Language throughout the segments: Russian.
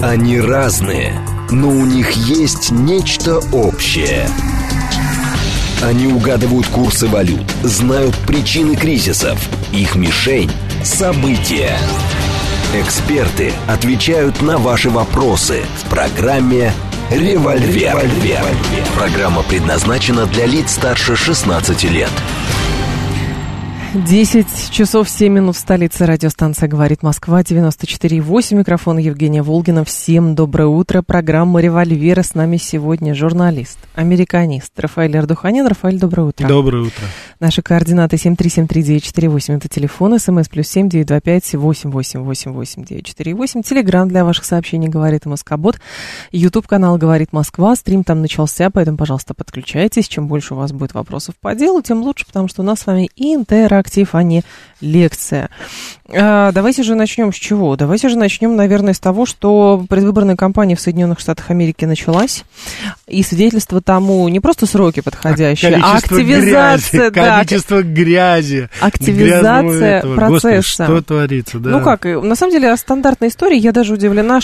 Они разные, но у них есть нечто общее. Они угадывают курсы валют, знают причины кризисов. Их мишень – события. Эксперты отвечают на ваши вопросы в программе «Револьвер». Программа предназначена для лиц старше 16 лет. 10 часов 7 минут в столице. Радиостанция «Говорит Москва», 94,8. Микрофон Евгения Волгина. Всем доброе утро. Программа «Револьвер». С нами сегодня журналист, американист Рафаэль Ардуханян. Рафаэль, доброе утро. Доброе утро. Наши координаты 7373948. Это телефон. СМС +7 925 888 948. Телеграм для ваших сообщений «Говорит Москобот». Ютуб-канал «Говорит Москва». Стрим там начался, поэтому, пожалуйста, подключайтесь. Чем больше у вас будет вопросов по делу, тем лучше, потому что у нас с вами и интерактив, а не лекция. Давайте же начнем с чего? Давайте же начнем, наверное, с того, что предвыборная кампания в Соединенных Штатах Америки началась, и свидетельство тому не просто сроки подходящие, а активизация. Количество грязи. Активизация процесса. Господи, что творится, да. Ну как, на самом деле, стандартная история. Я даже удивлена,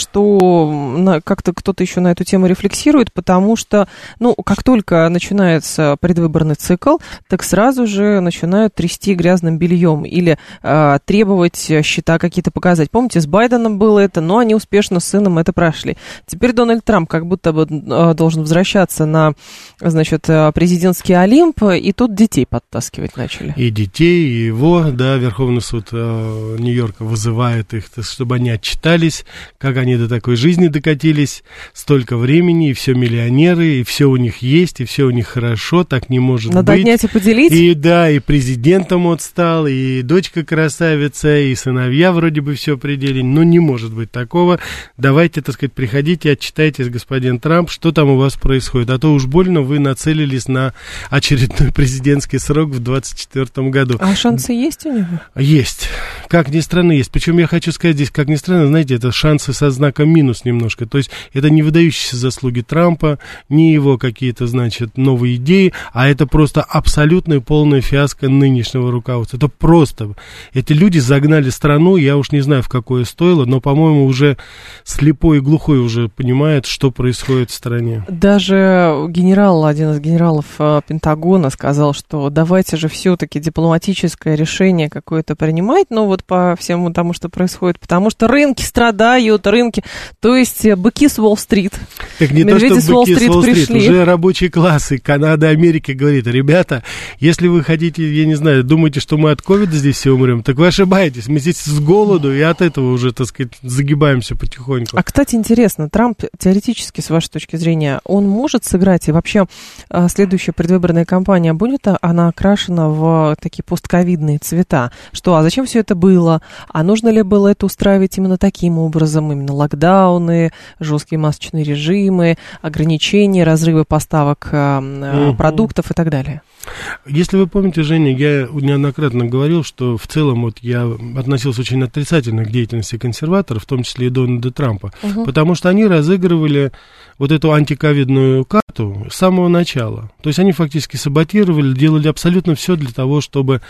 что как-то кто-то еще на эту тему рефлексирует, потому что, как только начинается предвыборный цикл, так сразу же начинают трясти грязным бельем или требовать счета какие-то показать. Помните, с Байденом было это, но они успешно с сыном это прошли. Теперь Дональд Трамп как будто бы должен возвращаться на, президентский Олимп, и тут детей подтаскивать начали. И детей, и его, Верховный суд Нью-Йорка вызывает их, чтобы они отчитались, как они до такой жизни докатились, столько времени, и все миллионеры, и все у них есть, и все у них хорошо, так не может Надо быть. Надо отнять и поделить. И президентом стал, и дочка красавица, и сыновья вроде бы все пределе, но не может быть такого. Давайте, приходите, отчитайтесь, господин Трамп, что там у вас происходит, а то уж больно вы нацелились на очередной президентский срок в 2024 году. А шансы есть у него? Есть. Как ни странно, есть. Причем я хочу сказать здесь, как ни странно, знаете, это шансы со знаком минус немножко. То есть это не выдающиеся заслуги Трампа, не его какие-то, новые идеи, а это просто абсолютная полная фиаско нынешнего руководства. Это просто. Эти люди загнали страну, я уж не знаю, в какое стоило, но, по-моему, уже слепой и глухой уже понимает, что происходит в стране. Даже один из генералов Пентагона сказал, что давайте же все-таки дипломатическое решение какое-то принимать, по всему тому, что происходит, потому что рынки страдают, то есть быки с Уолл-стрит. Так не то, что быки с Уолл-стрит, уже рабочий класс и Канада, Америка говорит: ребята, если вы хотите, я не знаю, думаете, что мы от ковида здесь все умрем, так вы ошибаетесь, мы здесь с голоду и от этого уже, загибаемся потихоньку. А, кстати, интересно, Трамп теоретически, с вашей точки зрения, он может сыграть, и вообще следующая предвыборная кампания, будет она окрашена в такие постковидные цвета? А зачем все это было? А нужно ли было это устраивать именно таким образом? Именно локдауны, жесткие масочные режимы, ограничения, разрывы поставок продуктов и так далее? Если вы помните, Женя, я неоднократно говорил, что в целом я относился очень отрицательно к деятельности консерваторов, в том числе и Дональда Трампа, потому что они разыгрывали эту антиковидную карту с самого начала. То есть они фактически саботировали, делали абсолютно все для того, чтобы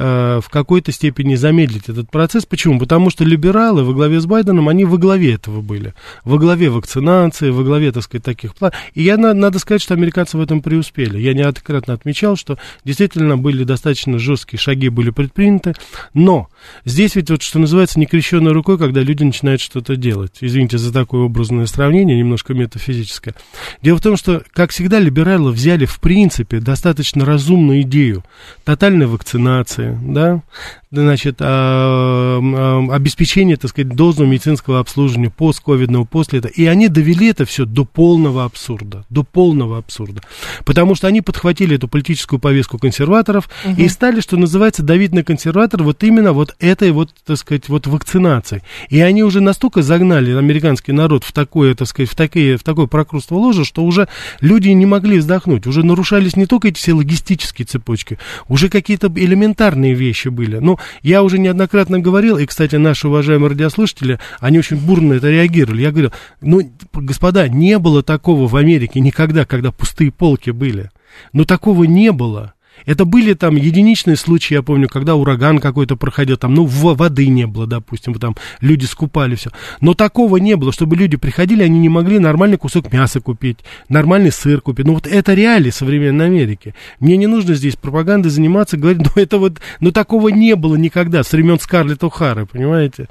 в какой-то степени замедлить этот процесс. Почему? Потому что либералы во главе с Байденом, они во главе этого были. Во главе вакцинации, во главе, таких планов. И надо сказать, что американцы в этом преуспели. Я неоднократно отмечал, что действительно были достаточно жесткие шаги были предприняты, но здесь ведь что называется некрещенной рукой, когда люди начинают что-то делать. Извините за такое образное сравнение, немножко метафизическое. Дело в том, что, как всегда, либералы взяли в принципе достаточно разумную идею тотальной вакцинации, обеспечение, дозного медицинского обслуживания постковидного, после этого. И они довели это все до полного абсурда. Потому что они подхватили эту политическую повестку консерваторов и стали, что называется, давить на консерваторов именно этой вакцинацией. И они уже настолько загнали американский народ в такое прокрустово ложе, что уже люди не могли вздохнуть. Уже нарушались не только эти все логистические цепочки, уже какие-то элементарные вещи были. Я уже неоднократно говорил, и, кстати, наши уважаемые радиослушатели, они очень бурно на это реагировали. Я говорил, господа, не было такого в Америке никогда, когда пустые полки были. Такого не было. Это были там единичные случаи, я помню, когда ураган какой-то проходил, там, ну, воды не было, допустим, там люди скупали все. Но такого не было, чтобы люди приходили, они не могли нормальный кусок мяса купить, нормальный сыр купить. Ну, вот это реалии современной Америки. Мне не нужно здесь пропагандой заниматься, говорить, ну, это вот, ну, такого не было никогда с времен Скарлетт О'Хары, понимаете?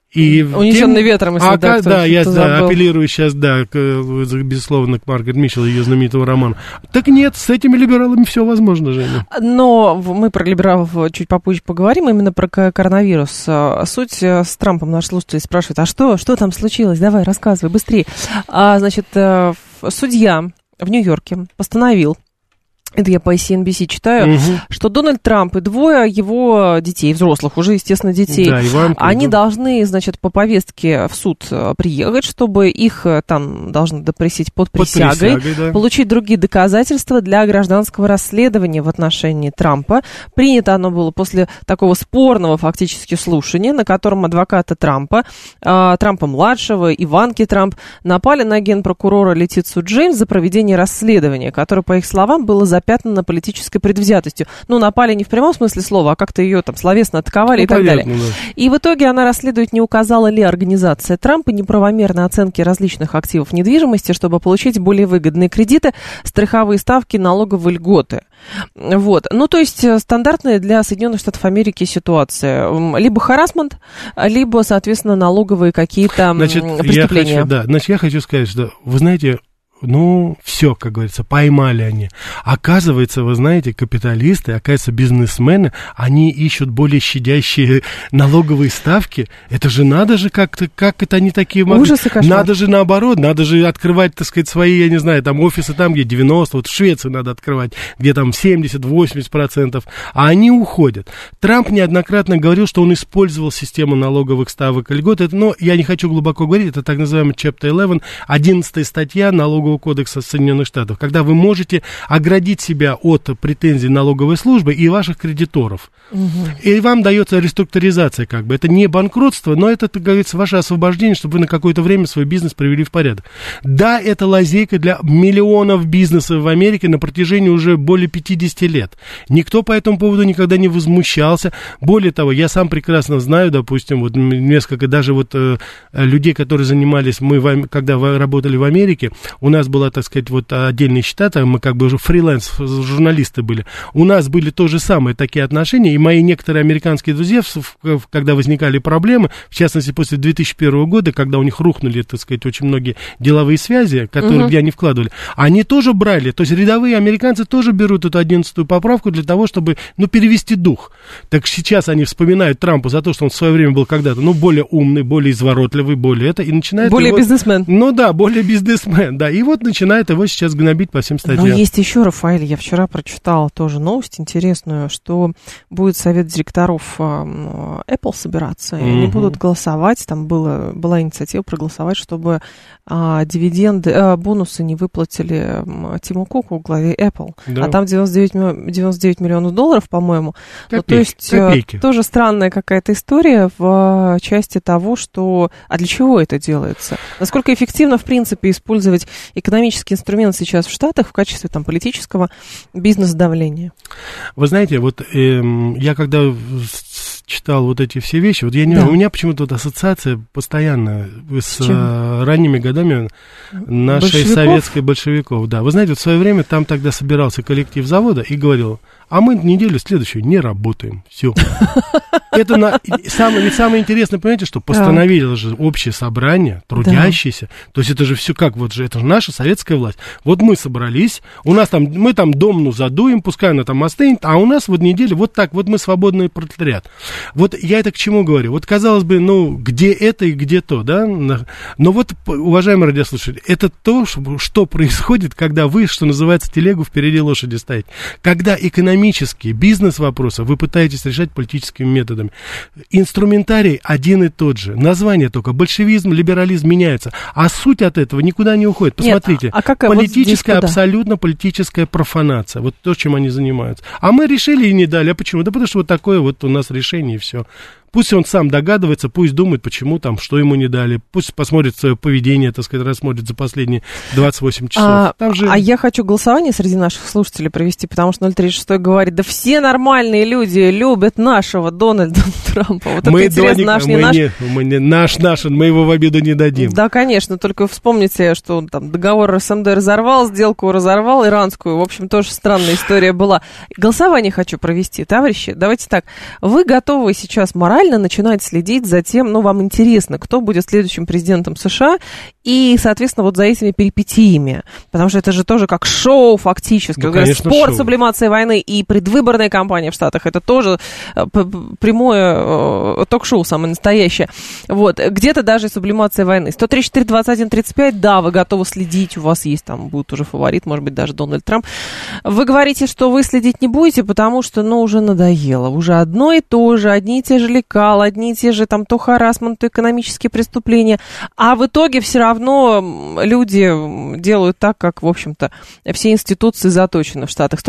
И унесенный ветром, если да, я апеллирую сейчас, безусловно, к Маргарет Митчелл, ее знаменитого романа. Так нет, с этими либералами все возможно, Женя. Но мы про либералов чуть попозже поговорим, именно про коронавирус. Суть с Трампом наш слушатель спрашивает, а что там случилось? Давай, рассказывай, быстрее. Значит, судья в Нью-Йорке постановил, это я по CNBC читаю, что Дональд Трамп и двое его детей, взрослых уже, естественно, детей, да, Иванка, они должны, значит, по повестке в суд приехать, чтобы их там должны допросить под присягой, да, получить другие доказательства для гражданского расследования в отношении Трампа. Принято оно было после такого спорного фактически слушания, на котором адвокаты Трампа, Трампа-младшего, Иванки Трамп, напали на генпрокурора Летицию Джеймс за проведение расследования, которое, по их словам, было запятнано политической предвзятостью. Ну, напали не в прямом смысле слова, а как-то ее там словесно атаковали, и так далее. Да. И в итоге она расследует, не указала ли организация Трампа неправомерной оценки различных активов недвижимости, чтобы получить более выгодные кредиты, страховые ставки, налоговые льготы. Вот. Ну, то есть стандартная для Соединенных Штатов Америки ситуация. Либо харассмент, либо, соответственно, налоговые какие-то преступления. Я хочу сказать, что, вы знаете, ну, все, как говорится, поймали они. Оказывается, вы знаете, капиталисты, оказывается, бизнесмены, они ищут более щадящие налоговые ставки. Это же надо же как-то, как это они такие могут? Ужас и кошмар. Надо же наоборот, надо же открывать, так сказать, свои, я не знаю, там офисы там, где 90, вот в Швеции надо открывать, где там 70-80%, а они уходят. Трамп неоднократно говорил, что он использовал систему налоговых ставок и льгот. Это, но я не хочу глубоко говорить, это так называемый Chapter 11, 11 статья налогового кодекса Соединенных Штатов, когда вы можете оградить себя от претензий налоговой службы и ваших кредиторов. И вам дается реструктуризация, как бы. Это не банкротство, но это, как говорится, ваше освобождение, чтобы вы на какое-то время свой бизнес привели в порядок. Да, это лазейка для миллионов бизнесов в Америке на протяжении уже более 50 лет. Никто по этому поводу никогда не возмущался. Более того, я сам прекрасно знаю, допустим, вот несколько даже вот людей, которые занимались, мы когда работали в Америке, у нас была, так сказать, вот отдельные счета, там мы как бы уже фриланс-журналисты были. У нас были то же самое, такие отношения, и мои некоторые американские друзья, когда возникали проблемы, в частности, после 2001 года, когда у них рухнули, так сказать, очень многие деловые связи, которые, где они вкладывали, они тоже брали, то есть рядовые американцы тоже берут эту 11-ю поправку для того, чтобы, ну, перевести дух. Так сейчас они вспоминают Трампа за то, что он в свое время был когда-то, ну, более умный, более изворотливый, более это, и начинает... Более бизнесмен. Ну да, более бизнесмен, да, и вот начинает его сейчас гнобить по всем статьям. Но есть еще, Рафаэль, я вчера прочитала тоже новость интересную, что будет совет директоров Apple собираться, и они будут голосовать, там была инициатива проголосовать, чтобы дивиденды, бонусы не выплатили Тиму Куку, главе Apple, да. А там 99 миллионов долларов, по-моему. Ну, то есть тоже странная какая-то история в части того, что... А для чего это делается? Насколько эффективно, в принципе, использовать экономический инструмент сейчас в Штатах в качестве там политического бизнес-давления? Вы знаете, вот я когда читал вот эти все вещи, вот я не знаю, у меня почему-то вот ассоциация постоянно с ранними годами нашей советской большевиков. Да, вы знаете, вот в свое время там тогда собирался коллектив завода и говорил: а мы неделю следующую не работаем. Все. Это самое интересное, понимаете, что постановили же общее собрание, трудящиеся. То есть это же все как, вот же, это же наша советская власть. Вот мы собрались, у нас там, мы там домну задуем, пускай она там остынет, а у нас вот неделя вот так, вот мы свободный пролетариат. Вот я это к чему говорю? Вот казалось бы, ну, где это и где то, да? Но вот, уважаемые радиослушатели, это то, что происходит, когда вы, что называется, телегу впереди лошади ставите. Когда экономические, бизнес-вопросы вы пытаетесь решать политическими методами. Инструментарий один и тот же. Название только. Большевизм, либерализм меняется. А суть от этого никуда не уходит. Посмотрите. Политическая, вот абсолютно политическая профанация. Вот то, чем они занимаются. А мы решили и не дали. А почему? Да потому что вот такое вот у нас решение и все. Пусть он сам догадывается, пусть думает, почему там, что ему не дали. Пусть посмотрит свое поведение, так сказать, рассмотрит за последние 28 часов. А я хочу голосование среди наших слушателей провести, потому что 036 говорит, да все нормальные люди любят нашего Дональда Трампа. Вот мы это интересно, мы его в обиду не дадим. Да, конечно, только вспомните, что он там договор СМД разорвал, сделку разорвал, иранскую. В общем, тоже странная история была. Голосование хочу провести, товарищи. Давайте так. Вы готовы сейчас морально начинать следить за тем, вам интересно, кто будет следующим президентом США, и, соответственно, вот за этими перипетиями. Потому что это же тоже как шоу фактически. Да, конечно, спорт, шоу. Сублимация войны и предвыборная кампания в Штатах. Это тоже прямое ток-шоу самое настоящее. Вот. Где-то даже сублимация войны. 134-21-35, да, вы готовы следить, у вас есть там, будет уже фаворит, может быть, даже Дональд Трамп. Вы говорите, что вы следить не будете, потому что, уже надоело. Уже одно и то же, одни и те же лекала, одни и те же там то харассмент, то экономические преступления. А в итоге все равно люди делают так, как, в общем-то, все институции заточены в Штатах.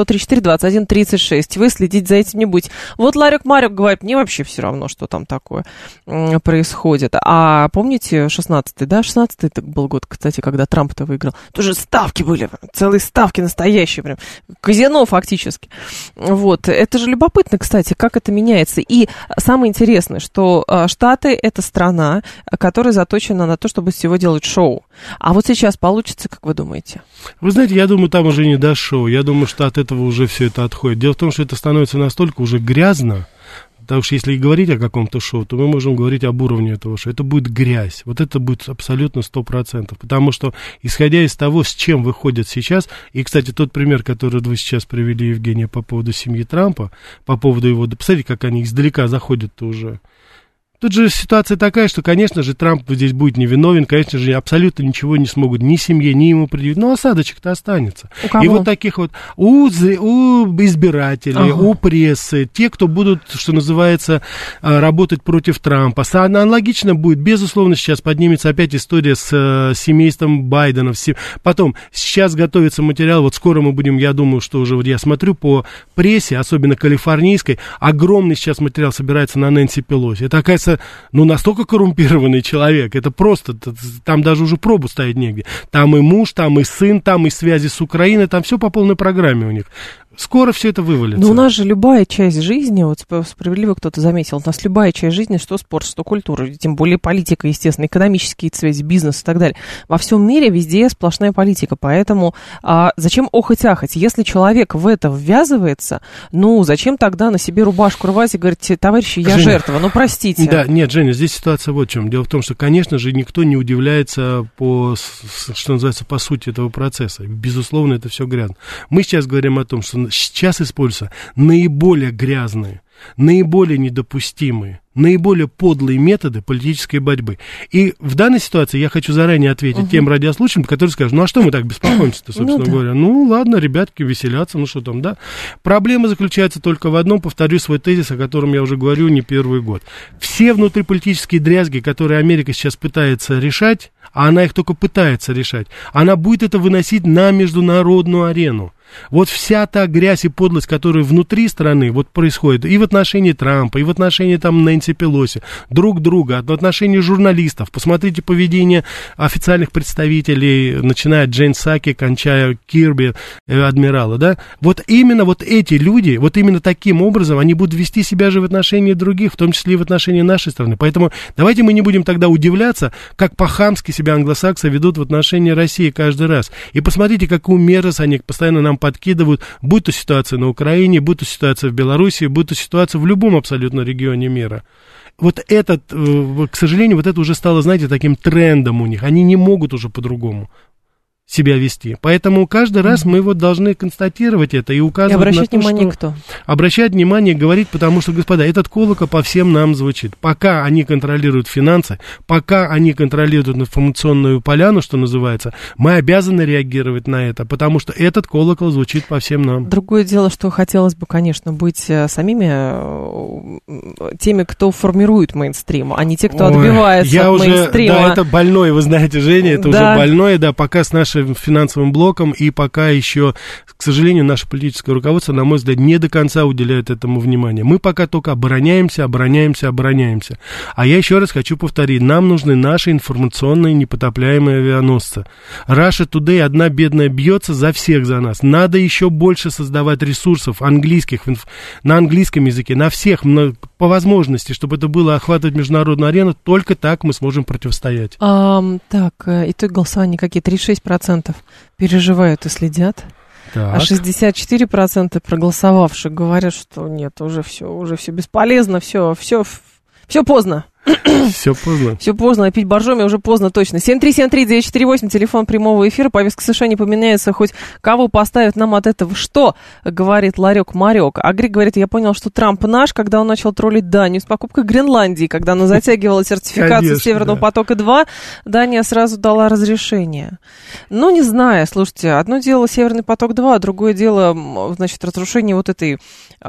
134-21-36. Вы следить за этим не будете. Вот Ларек Марек говорит, мне вообще все равно, что там такое происходит. А помните 16-й, да? 16-й был год, кстати, когда Трамп-то выиграл. Тоже ставки были, целые ставки настоящие, прям казино фактически. Вот. Это же любопытно, кстати, как это меняется. И самое интересное, что Штаты — это страна, которая заточена на то, чтобы всего делать шоу. А вот сейчас получится, как вы думаете? Вы знаете, я думаю, там уже не до шоу. Я думаю, что от этого уже все это отходит. Дело в том, что это становится настолько уже грязно, потому что если говорить о каком-то шоу, то мы можем говорить об уровне этого шоу. Это будет грязь. Вот это будет абсолютно 100%. Потому что, исходя из того, с чем выходят сейчас, и, кстати, тот пример, который вы сейчас привели, Евгения, по поводу семьи Трампа, по поводу его... Посмотрите, как они издалека заходят-то уже. Тут же ситуация такая, что, конечно же, Трамп здесь будет невиновен, конечно же, абсолютно ничего не смогут ни семье, ни ему предъявить, но осадочек-то останется. У кого? И вот таких вот у избирателей, у прессы, те, кто будут, что называется, работать против Трампа. Аналогично будет, безусловно, сейчас поднимется опять история с семейством Байдена. Потом, сейчас готовится материал, вот скоро мы будем, я думаю, что уже, вот я смотрю по прессе, особенно калифорнийской, огромный сейчас материал собирается на Нэнси Пелоси. Это, оказывается, настолько коррумпированный человек, это просто, там даже уже пробу ставить негде. Там и муж, там и сын, там и связи с Украиной, там все по полной программе у них. Скоро все это вывалится. Но у нас же любая часть жизни, вот справедливо кто-то заметил, у нас любая часть жизни, что спорт, что культура, тем более политика, естественно, экономические связи, бизнес и так далее. Во всем мире везде сплошная политика, поэтому зачем охать-ахать? Если человек в это ввязывается, зачем тогда на себе рубашку рвать и говорить, товарищи, я Женя, жертва, простите. Да, нет, Женя, здесь ситуация вот в чем. Дело в том, что, конечно же, никто не удивляется что называется, по сути этого процесса. Безусловно, это все грязно. Мы сейчас говорим о том, что сейчас используются наиболее грязные, наиболее недопустимые, наиболее подлые методы политической борьбы. И в данной ситуации я хочу заранее ответить тем радиослушателям, которые скажут, а что мы так беспокоимся-то, собственно говоря? Ладно, ребятки, веселятся, что там, да. Проблема заключается только в одном, повторю свой тезис, о котором я уже говорю не первый год. Все внутриполитические дрязги, которые Америка сейчас пытается решать, а она их только пытается решать, она будет это выносить на международную арену. Вот вся та грязь и подлость, которая внутри страны вот происходит, и в отношении Трампа, и в отношении там Нэнси Пелоси, друг друга, в отношении журналистов. Посмотрите поведение официальных представителей, начиная от Джейн Псаки, кончая Кирби, адмирала, да. Вот именно вот эти люди, вот именно таким образом они будут вести себя же в отношении других, в том числе и в отношении нашей страны. Поэтому давайте мы не будем тогда удивляться, как по-хамски себя англосаксы ведут в отношении России каждый раз. И посмотрите, какую мерзость они постоянно нам подкидывают, будь то ситуация на Украине, будь то ситуация в Беларуси, будь то ситуация в любом абсолютно регионе мира. Вот этот, к сожалению, вот это уже стало, знаете, таким трендом у них. Они не могут уже по-другому себя вести. Поэтому каждый раз мы вот должны констатировать это и указывать и обращать на то, внимание, что... Обращать внимание, говорить, потому что, господа, этот колокол по всем нам звучит. Пока они контролируют финансы, пока они контролируют информационную поляну, что называется, мы обязаны реагировать на это, потому что этот колокол звучит по всем нам. Другое дело, что хотелось бы, конечно, быть самими теми, кто формирует мейнстрим, а не те, кто отбивается от мейнстрима. Да, это больное, вы знаете, Женя, это уже больное, да, пока с нашей нашим финансовым блоком, и пока еще, к сожалению, наше политическое руководство, на мой взгляд, не до конца уделяет этому внимания. Мы пока только обороняемся. А я еще раз хочу повторить, нам нужны наши информационные непотопляемые авианосцы. Russia Today одна бедная бьется за всех за нас. Надо еще больше создавать ресурсов английских, на английском языке, на всех, по возможности, чтобы это было охватывать международную арену, только так мы сможем противостоять. Так, итоги голосования какие? 36% переживают и следят. Так. А 64% проголосовавших говорят, что нет, уже все бесполезно, все поздно. Все поздно. Все поздно, а пить боржоми уже поздно точно. 7373948, телефон прямого эфира. Повестка совершенно не поменяется, хоть кого поставят нам от этого. Что, говорит Ларек-Марек. А Грик говорит, я понял, что Трамп наш, когда он начал троллить Данию с покупкой Гренландии, когда она затягивала сертификацию Северного потока-2, Дания сразу дала разрешение. Ну, не знаю, слушайте, одно дело Северный поток-2, а другое дело, значит, разрушение вот этой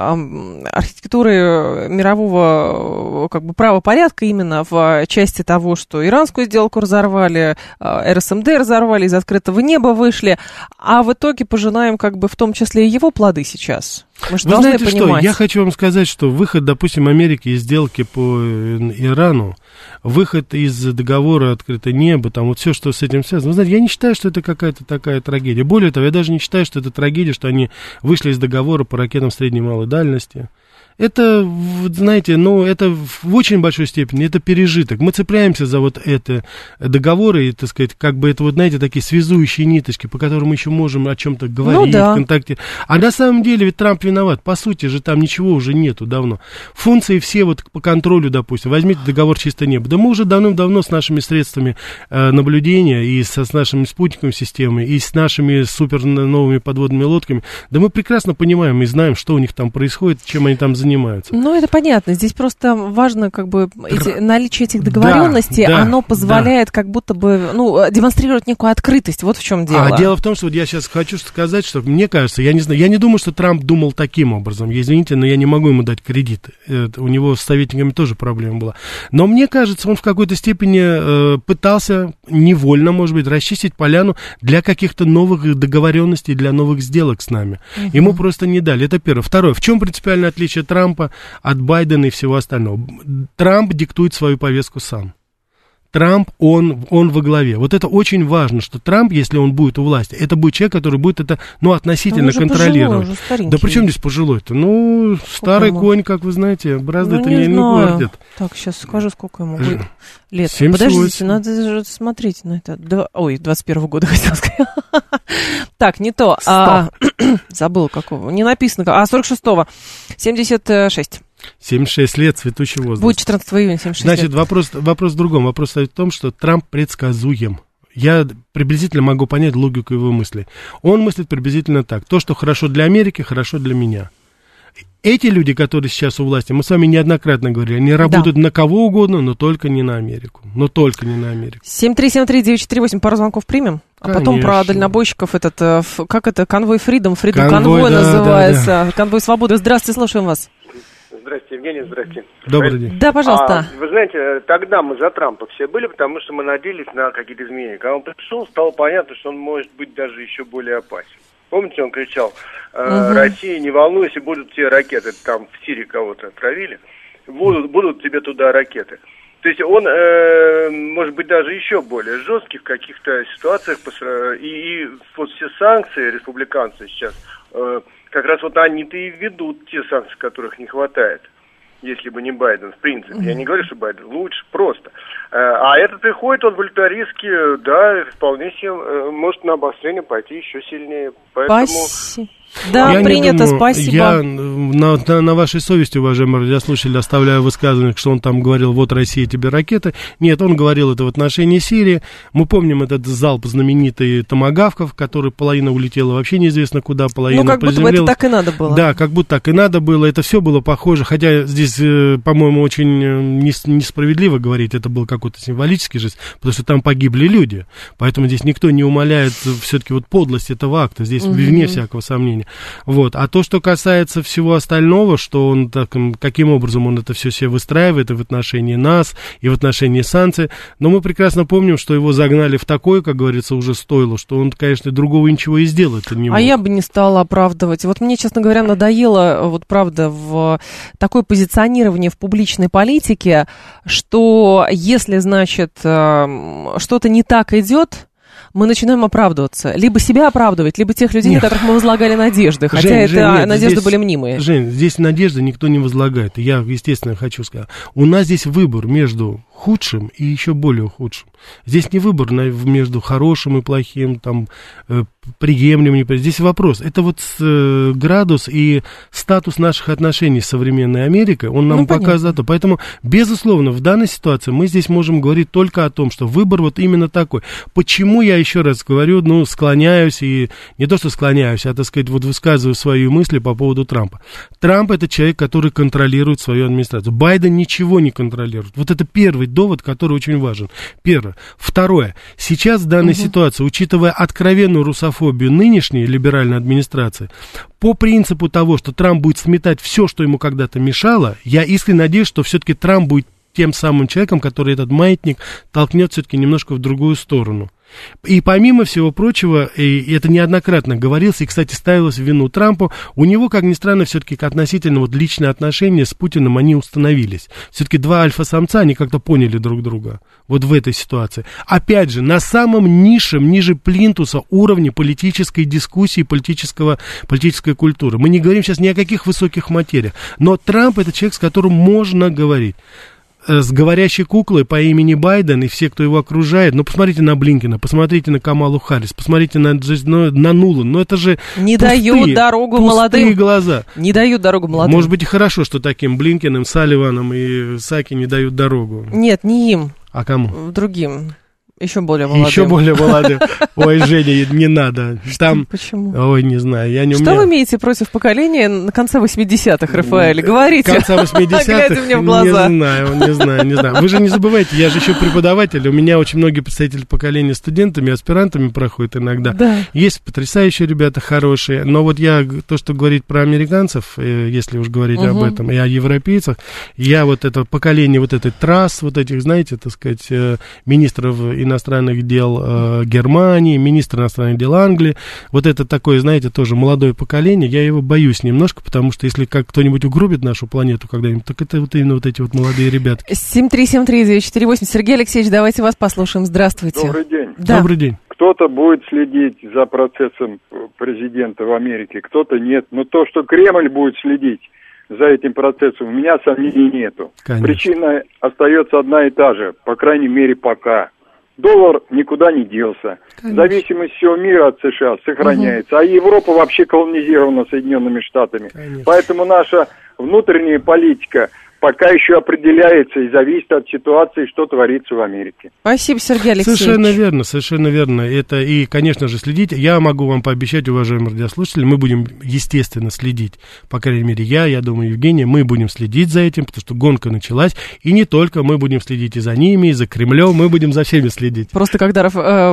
архитектуры мирового как бы правопорядка именно в части того, что иранскую сделку разорвали, РСМД разорвали, из открытого неба вышли, а в итоге пожинаем как бы в том числе и его плоды сейчас. Мы же должны понимать. Что? Я хочу вам сказать, что выход, допустим, Америки из сделки по Ирану, выход из договора «Открытое небо», там вот все, что с этим связано. Вы знаете, я не считаю, что это какая-то такая трагедия. Более того, я даже не считаю, что это трагедия, что они вышли из договора по ракетам средней и малой дальности. Это, знаете, это в очень большой степени, это пережиток. Мы цепляемся за вот это договоры, и, так сказать, как бы это вот, знаете, такие связующие ниточки, по которым мы еще можем о чем-то говорить, в контакте. А на самом деле ведь Трамп виноват. По сути же там ничего уже нету давно. Функции все вот по контролю, допустим, возьмите договор «Чистое небо». Да мы уже давным-давно с нашими средствами наблюдения и с нашими спутниковыми системами, и с нашими супер новыми подводными лодками, да мы прекрасно понимаем и знаем, что у них там происходит, чем они там занимаются. Ну, это понятно. Здесь просто важно, как бы, наличие этих договоренностей, оно позволяет как будто бы, демонстрировать некую открытость. Вот в чем дело. А дело в том, что вот я сейчас хочу сказать, что мне кажется, я не знаю, я не думаю, что Трамп думал таким образом. Извините, но я не могу ему дать кредит. У него с советниками тоже проблема была. Но мне кажется, он в какой-то степени пытался невольно, может быть, расчистить поляну для каких-то новых договоренностей, для новых сделок с нами. Ему просто не дали. Это первое. Второе. В чем принципиальное отличие Трампа от Байдена и всего остального? Трамп диктует свою повестку сам. Трамп, он во главе. Вот это очень важно, что Трамп, если он будет у власти, это будет человек, который будет это, относительно контролировать. Да при чем здесь пожилой-то? Старый конь, как вы знаете, бразды-то не гвардят. Так, сейчас скажу, сколько ему будет лет. 78. Подождите, надо же смотреть на это. 21-го года, хотел сказать. Так, не то. Забыл какого. Не написано. 46-го. 76. 76 лет, цветущий возраст. Будет 14 июня, 76 Значит, лет. вопрос в другом. Вопрос в том, что Трамп предсказуем. Я приблизительно могу понять логику его мыслей. Он мыслит приблизительно так. То, что хорошо для Америки, хорошо для меня. Эти люди, которые сейчас у власти, мы с вами неоднократно говорили, они работают на кого угодно, но только не на Америку. 7373948, пару звонков примем? А потом про дальнобойщиков как это, конвой Freedom конвой называется, да. Конвой свободы. Здравствуйте, слушаем вас. Здравствуйте, Евгений, здравствуйте. Добрый день. Да, пожалуйста. Вы знаете, тогда мы за Трампа все были, потому что мы надеялись на какие-то изменения. Когда он пришел, стало понятно, что он может быть даже еще более опасен. Помните, он кричал, Россия, не волнуйся, будут те ракеты, там в Сирии кого-то отравили, будут тебе туда ракеты. То есть он, может быть, даже еще более жесткий в каких-то ситуациях. И вот все санкции республиканцы сейчас, как раз вот они-то и ведут те санкции, которых не хватает. Если бы не Байден, в принципе. Я не говорю, что Байден. Лучше просто. А этот приходит, он вольнтеристски, да, вполне себе может на обострение пойти еще сильнее. Поэтому... Да, я принято, спасибо. Я на вашей совести, уважаемые радиослушатели, оставляю высказывание, что он там говорил, вот Россия тебе ракеты. Нет, он говорил это в отношении Сирии. Мы помним этот залп знаменитый томагавков, который половина улетела вообще неизвестно куда, половина как приземлилась. будто бы это так и надо было. Да, как будто так и надо было. Это все было похоже, хотя здесь, по-моему, очень несправедливо говорить, это был какой-то символический жест, потому что там погибли люди. Поэтому здесь никто не умаляет все-таки вот подлость этого акта. Здесь вне всякого сомнения. отношения. Вот. А то, что касается всего остального, что он так, каким образом он это все себе выстраивает и в отношении нас, и в отношении санкций, но мы прекрасно помним, что его загнали в такое, как говорится, уже стоило, что он, конечно, другого ничего и сделать не мог. А я бы не стала оправдывать. Вот мне, честно говоря, надоело, вот правда, в такое позиционирование в публичной политике, что если, значит, что-то не так идет, мы начинаем оправдываться. Либо себя оправдывать, либо тех людей, на которых мы возлагали надежды. Хотя надежды здесь, были мнимые. Жень, здесь надежды никто не возлагает. Я, естественно, хочу сказать. У нас здесь выбор между худшим и еще более худшим. Здесь не выбор между хорошим и плохим, там, приемлемым. Здесь вопрос. Это вот градус и статус наших отношений с современной Америкой, он нам показывает. Поэтому, безусловно, в данной ситуации мы здесь можем говорить только о том, что выбор вот именно такой. Почему я еще раз говорю, склоняюсь, и не то, что склоняюсь, а, так сказать, вот высказываю свои мысли по поводу Трампа. Трамп — это человек, который контролирует свою администрацию. Байден ничего не контролирует. Вот это первый довод, который очень важен. Первое. Второе. Сейчас в данной ситуации, учитывая откровенную русофобию нынешней либеральной администрации, по принципу того, что Трамп будет сметать все, что ему когда-то мешало, я искренне надеюсь, что все-таки Трамп будет тем самым человеком, который этот маятник толкнет все-таки немножко в другую сторону. И помимо всего прочего, и это неоднократно говорилось, и, кстати, ставилось в вину Трампу, у него, как ни странно, все-таки относительно вот личные отношения с Путиным, они установились. Все-таки два альфа-самца, они как-то поняли друг друга вот в этой ситуации. Опять же, на самом низшем, ниже плинтуса уровне политической дискуссии, политической культуры. Мы не говорим сейчас ни о каких высоких материях, но Трамп — это человек, с которым можно говорить. С говорящей куклой по имени Байден и все, кто его окружает. Посмотрите на Блинкена, посмотрите на Камалу Харрис, посмотрите на Нулан. Это же не дают дорогу молодым глаза. Не дают дорогу молодым. Может быть, и хорошо, что таким Блинкеном, Салливаном и Саки не дают дорогу. Нет, не им. А кому? Другим. Еще более молодым. Еще более молодым. Ой, Женя, не надо. Там... Почему? Ой, не знаю. Что вы имеете против поколения на конце 80-х, Рафаэль? Говорите. Конца 80-х? Глядя мне в глаза. Не знаю. Вы же не забывайте, я же еще преподаватель. У меня очень многие представители поколения студентами, аспирантами проходят иногда. Да. Есть потрясающие ребята, хорошие. Но вот то, что говорит про американцев, если уж говорить об этом, и о европейцах, я вот это поколение, вот этой трасс, вот этих, знаете, так сказать, министров иностранных дел Германии, министр иностранных дел Англии. Вот это такое, знаете, тоже молодое поколение. Я его боюсь немножко, потому что если кто-нибудь угробит нашу планету когда-нибудь, так это вот именно вот эти вот молодые ребятки. 7373948. Сергей Алексеевич, давайте вас послушаем. Здравствуйте. Добрый день. Да. Добрый день. Кто-то будет следить за процессом президента в Америке, кто-то нет. Но то, что Кремль будет следить за этим процессом, у меня сомнений нету. Конечно. Причина остается одна и та же, по крайней мере, пока. Доллар никуда не делся. Конечно. Зависимость всего мира от США сохраняется. А Европа вообще колонизирована Соединенными Штатами. Конечно. Поэтому наша внутренняя политика пока еще определяется и зависит от ситуации, что творится в Америке. Спасибо, Сергей Алексеевич. Совершенно верно. Это и, конечно же, следить. Я могу вам пообещать, уважаемые радиослушатели, мы будем, естественно, следить. По крайней мере, я думаю, Евгения, мы будем следить за этим, потому что гонка началась. И не только мы будем следить и за ними, и за Кремлем, мы будем за всеми следить. Просто когда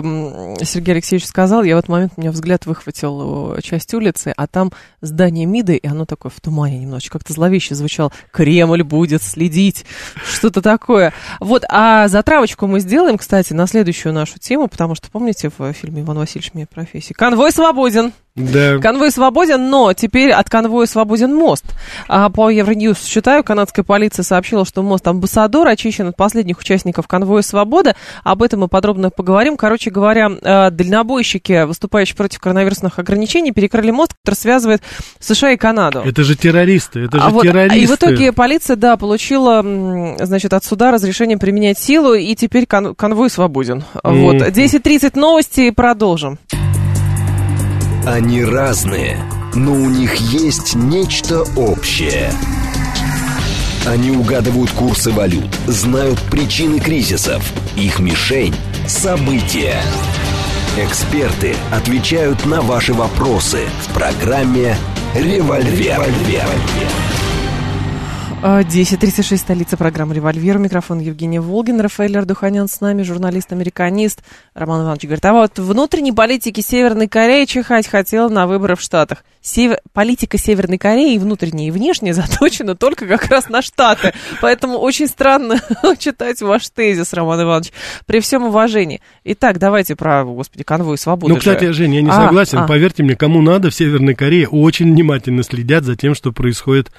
Сергей Алексеевич сказал, я в этот момент, у меня взгляд выхватил часть улицы, а там здание МИДа, и оно такое в тумане немножечко, как-то зловеще звучало. Кремль будет следить, что-то такое. Вот, а затравочку мы сделаем, кстати, на следующую нашу тему, потому что, помните, в фильме «Иван Васильевич. Меняет профессию»? Конвой свободен. Да. Конвой свободен, но теперь от конвоя свободен мост. По Евроньюз читаю, канадская полиция сообщила, что мост Амбассадор очищен от последних участников конвоя «Свобода». Об этом мы подробно поговорим. Короче говоря, дальнобойщики, выступающие против коронавирусных ограничений, перекрыли мост, который связывает США и Канаду. Это же террористы, террористы. И в итоге полиция, получила, значит, от суда разрешение применять силу, и теперь конвой свободен. Вот. 10:30 новости, и продолжим. Они разные, но у них есть нечто общее. Они угадывают курсы валют, знают причины кризисов. Их мишень – события. Эксперты отвечают на ваши вопросы в программе «Револьвер». 10:36, столица, программы «Револьвер». Микрофон Евгения Волгин, Рафаэль Ардуханян с нами, журналист-американист. Роман Иванович говорит, а вот внутренней политики Северной Кореи чихать хотела на выборы в Штатах. Политика Северной Кореи, и внутренняя, и внешняя, заточена только как раз на Штаты. Поэтому очень странно читать ваш тезис, Роман Иванович, при всем уважении. Итак, давайте про, господи, конвой свободы. Ну, кстати, Женя, я не согласен. Поверьте мне, кому надо, в Северной Корее очень внимательно следят за тем, что происходит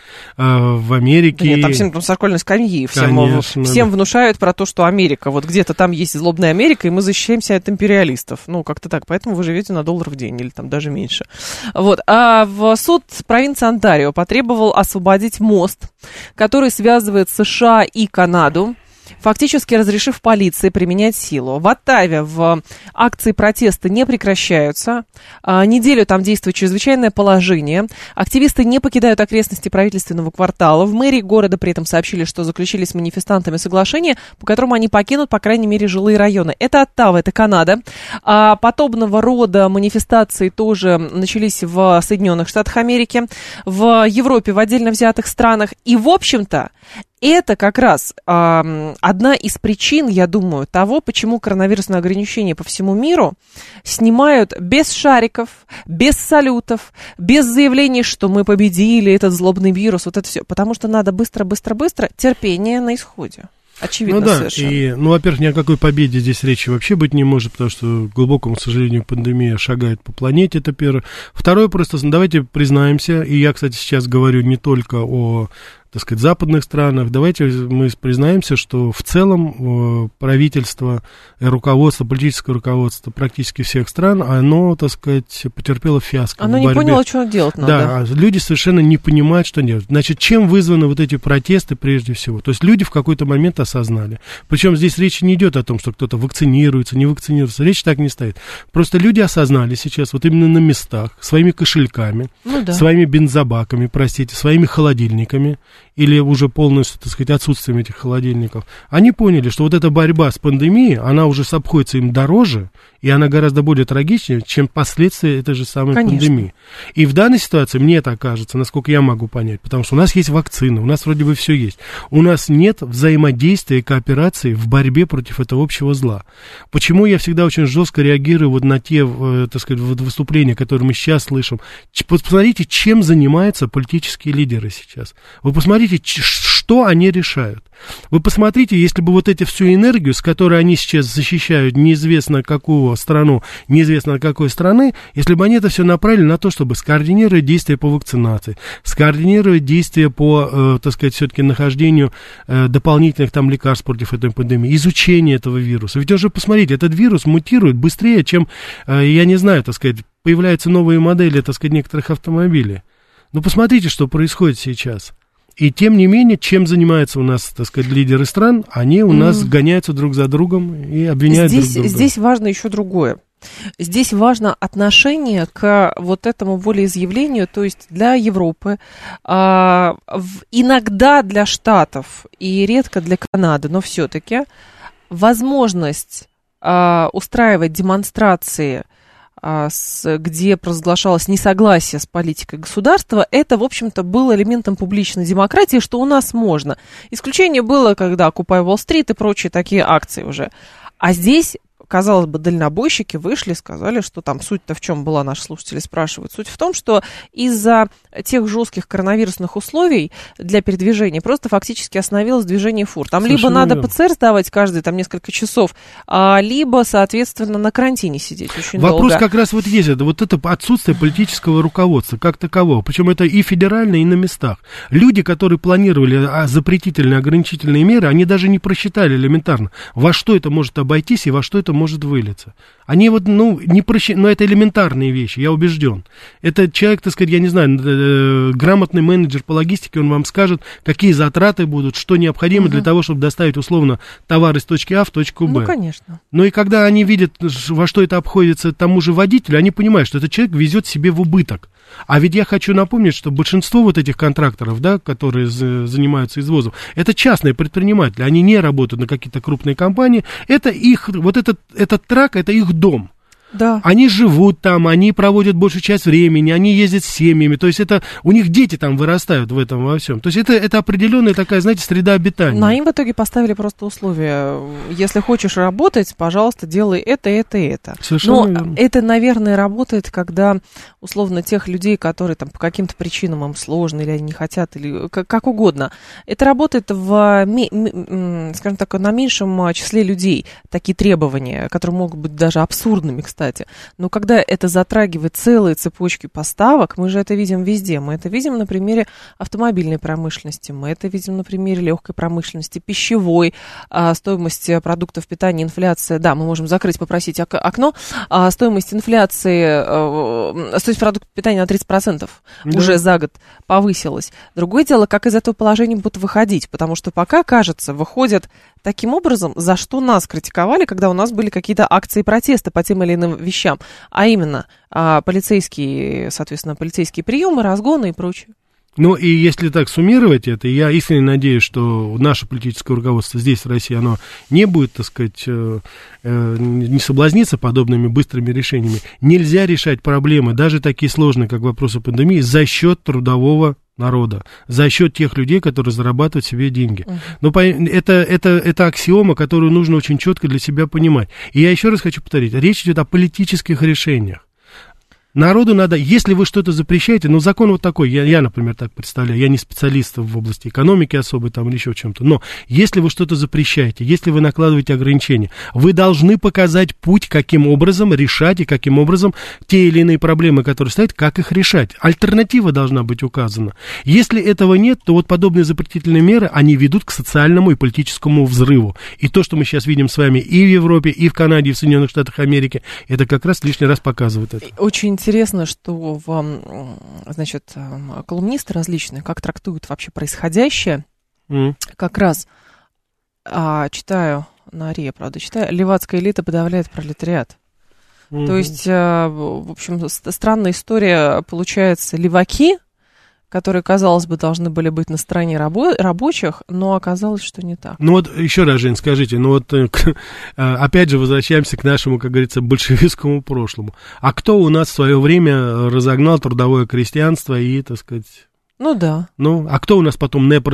в Америке. Да нет, там всем там сокольной скамьи. Всем внушают про то, что Америка, вот где-то там есть злобная Америка, и мы защищаемся от империалистов. Ну, как-то так. Поэтому вы живете на $1 в день, или там даже меньше. Вот. В суд провинции Онтарио потребовал освободить мост, который связывает США и Канаду, фактически разрешив полиции применять силу. В Оттаве в акции протеста не прекращаются. Неделю там действует чрезвычайное положение. Активисты не покидают окрестности правительственного квартала. В мэрии города при этом сообщили, что заключили с манифестантами соглашение, по которому они покинут, по крайней мере, жилые районы. Это Оттава, это Канада. Подобного рода манифестации тоже начались в Соединенных Штатах Америки, в Европе, в отдельно взятых странах. И, в общем-то, это как раз одна из причин, я думаю, того, почему коронавирусные ограничения по всему миру снимают без шариков, без салютов, без заявлений, что мы победили этот злобный вирус, вот это все. Потому что надо быстро-быстро-быстро, терпение на исходе. Очевидно, ну да, совершенно. И, во-первых, ни о какой победе здесь речи вообще быть не может, потому что, к глубокому сожалению, пандемия шагает по планете, это первое. Второе, просто давайте признаемся, и я, кстати, сейчас говорю не только о, так сказать, западных странах, давайте мы признаемся, что в целом правительство, руководство, политическое руководство практически всех стран, оно, так сказать, потерпело фиаско. Оно не поняло, что делать надо. Да, люди совершенно не понимают, что делать. Значит, чем вызваны вот эти протесты прежде всего? То есть люди в какой-то момент осознали. Причем здесь речь не идет о том, что кто-то вакцинируется, не вакцинируется. Речь так не стоит. Просто люди осознали сейчас, вот именно на местах, своими кошельками, своими бензобаками, простите, своими холодильниками, или уже полностью, так сказать, отсутствием этих холодильников, они поняли, что вот эта борьба с пандемией, она уже обходится им дороже, и она гораздо более трагичнее, чем последствия этой же самой пандемии. И в данной ситуации, мне так кажется, насколько я могу понять, потому что у нас есть вакцина, у нас вроде бы все есть, у нас нет взаимодействия и кооперации в борьбе против этого общего зла. Почему я всегда очень жестко реагирую вот на те, так сказать, выступления, которые мы сейчас слышим? Посмотрите, чем занимаются политические лидеры сейчас. Вы посмотрите, что они решают. Вы посмотрите, если бы вот эти всю энергию, с которой они сейчас защищают неизвестно какую страну, неизвестно от какой страны, если бы они это все направили на то, чтобы скоординировать действия по вакцинации, скоординировать действия по, так сказать, все-таки нахождению дополнительных там лекарств против этой пандемии, изучение этого вируса. Ведь уже посмотрите, этот вирус мутирует быстрее, чем, я не знаю, так сказать, появляются новые модели, так сказать, некоторых автомобилей. Ну, посмотрите, что происходит сейчас. И тем не менее, чем занимаются у нас, так сказать, лидеры стран, они у нас гоняются друг за другом и обвиняют друг друга. Здесь важно еще другое. Здесь важно отношение к вот этому волеизъявлению, то есть для Европы, иногда для Штатов и редко для Канады, но все-таки возможность устраивать демонстрации, где провозглашалось несогласие с политикой государства, это, в общем-то, было элементом публичной демократии, что у нас можно. Исключение было, когда Occupy Wall Street и прочие такие акции уже. А здесь, казалось бы, дальнобойщики вышли, сказали, что там суть-то в чем была, наши слушатели спрашивают. Суть в том, что из-за тех жестких коронавирусных условий для передвижения просто фактически остановилось движение фур. Там совершенно либо надо ПЦР сдавать каждые там несколько часов, либо, соответственно, на карантине сидеть очень долго. Вопрос как раз вот есть, вот это отсутствие политического руководства как такового. Причем это и федерально, и на местах. Люди, которые планировали запретительные, ограничительные меры, они даже не просчитали элементарно, во что это может обойтись и во что это может вылиться. Они вот, не просчитали, но это элементарные вещи, я убежден. Это человек, так сказать, я не знаю, грамотный менеджер по логистике, он вам скажет, какие затраты будут, что необходимо для того, чтобы доставить, условно, товар из точки А в точку Б. Ну, конечно. Ну, и когда они видят, во что это обходится тому же водителю, они понимают, что этот человек везет себе в убыток. А ведь я хочу напомнить, что большинство вот этих контракторов, да, которые занимаются извозом, это частные предприниматели, они не работают на какие-то крупные компании, это их, вот этот трак, это их дом. Да. Они живут там, они проводят большую часть времени, они ездят с семьями, то есть это, у них дети там вырастают в этом во всем. То есть это определенная такая, знаете, среда обитания. Но им в итоге поставили просто условия. Если хочешь работать, пожалуйста, делай это, это, это. Совершенно Но верно. это, наверное, работает, когда, условно, тех людей, которые там по каким-то причинам им сложно, или они не хотят, или как угодно. Это работает скажем так, на меньшем числе людей, такие требования, которые могут быть даже абсурдными, кстати. Но когда это затрагивает целые цепочки поставок, мы же это видим везде. Мы это видим на примере автомобильной промышленности, мы это видим на примере легкой промышленности, пищевой, стоимость продуктов питания, инфляция. Да, мы можем закрыть, попросить окно. Стоимость инфляции, стоимость продуктов питания на 30% уже за год повысилась. Другое дело, как из этого положения будут выходить, потому что пока, кажется, выходят таким образом, за что нас критиковали, когда у нас были какие-то акции протеста по тем или иным вещам, а именно полицейские приемы, разгоны и прочее. Ну, и если так суммировать это, я искренне надеюсь, что наше политическое руководство здесь, в России, оно не будет, так сказать, не соблазниться подобными быстрыми решениями. Нельзя решать проблемы, даже такие сложные, как вопросы пандемии, за счет трудового народа, за счет тех людей, которые зарабатывают себе деньги. Но это аксиома, которую нужно очень четко для себя понимать. И я еще раз хочу повторить, речь идет о политических решениях. Народу надо, если вы что-то запрещаете, ну, закон вот такой, я, например, так представляю, я не специалист в области экономики особой там или еще в чем-то, но если вы что-то запрещаете, если вы накладываете ограничения, вы должны показать путь, каким образом решать и каким образом те или иные проблемы, которые стоят, как их решать. Альтернатива должна быть указана. Если этого нет, то вот подобные запретительные меры, они ведут к социальному и политическому взрыву. И то, что мы сейчас видим с вами и в Европе, и в Канаде, и в Соединенных Штатах Америки, это как раз лишний раз показывает это. Очень интересно, что значит, колумнисты различные, как трактуют вообще происходящее. Как раз читаю на РИА, правда, левацкая элита подавляет пролетариат. То есть, в общем, странная история, получается, леваки, которые, казалось бы, должны были быть на стороне рабочих, но оказалось, что не так. Ну вот, еще раз, Жень, скажите, ну вот, опять же, возвращаемся к нашему, как говорится, большевистскому прошлому. А кто у нас в свое время разогнал трудовое крестьянство и, так сказать... Ну да. Ну, а кто у нас потом НЭП